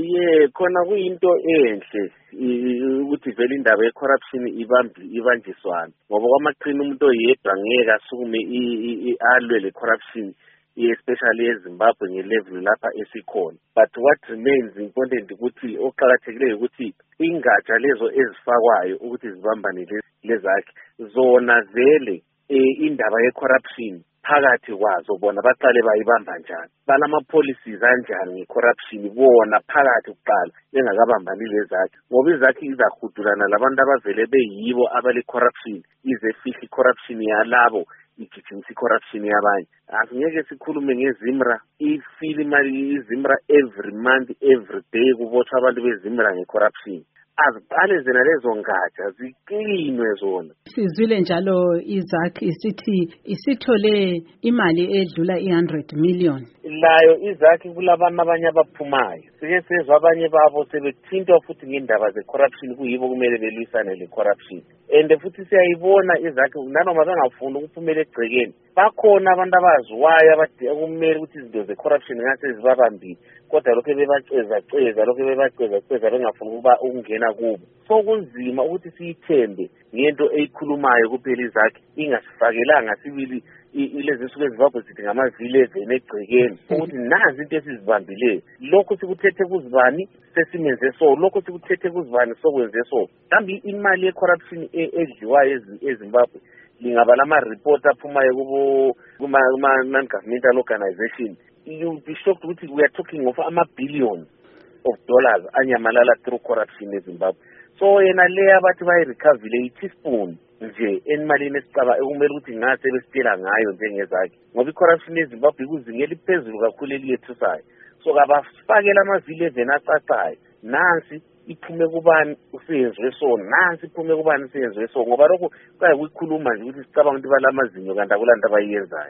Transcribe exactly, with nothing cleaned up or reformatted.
Iye khona kuyinto enhle ukuthi vele indaba ye-corruption ibambi ibanjiswana ngoba kwamaqina umuntu oyedwa ngeke asukume alwe le-corruption especially eZimbabwe nge-level lapha esikhona. But what remains important ukuthi oqhakathekileyo ukuthi ingatsha lezo ezifakwayo ukuthi zibambane lezakhe zona vele indaba ye-corruption phakathi kwazo bona baqale bayibamba njani, balama policies anjani nge-corruption bona phakathi kuqala bengakabambani lezakhe ngoba izakhe izahudulana labantu abavele beyibo abale-corruption ize fihla i-corruption yalabo igijimisa i-corruption yabanye. Asingeke sikhulume ngeZimra, ifile imali iZimra every month every day kubotshwa abantu beZimra nge-corruption. Aziqale zena lezo ngatsha ziklinwe zona. Sizwile njalo izakhe isithi isithole imali edlula i one hundred million. Layo izakhe kulabantu abanye abaphumayo. Sike sezwe abanye babo sebethintwa futhi ngendaba ze-corruption kuyibo kumele belwisane le-corruption. And futhi siyayibona izakhe nanoma bengafuni ukuphumela egcekeni. Bakhona abantu abaziwayo abathi kumele ukuthi izinto ze-corruption ngase zibabambile. Kodwa lokho bebaceza ceza lokho bebaceza ceza bengafuni ukuba ukungena kubo. So kunzima ukuthi siyithembe ngento eyikhulumayo kuphela izakhe ingasifakelanga sibili ilezi nsuku eZimbabwe sithi ngamavillage enegcekeni ukuthi nazi into esizibambileyo lokho sikuthethe kuzibani sesimenze so lokho sikuthethe kuzibani sokwenze so. Kambe imali ye-corruption edliwayo eZimbabwe lingaba lama report aphumayo kubo kuma non-governmental organization. You'll be shocked ukuthi we are talking of ama billions of dollars anyamalala through corruption eZimbabwe. So yena le abathi bayirecover i-teaspoon nje emalini esicaba ekumele ukuthi ngase besitshela ngayo njengezakhe ngoba i-corruption eZimbabwe ikuzinga eliphezulu kakhulu eliyethusayo. So kabafakela ama-village acacayo nansi iphume kubani usenzwe so nansi iphume kubani usenzwe so ngoba lokho kwaye kuyikhuluma nje ukuthi sicabanga ukuthi balamazinyo kanti akulanto abayenzayo.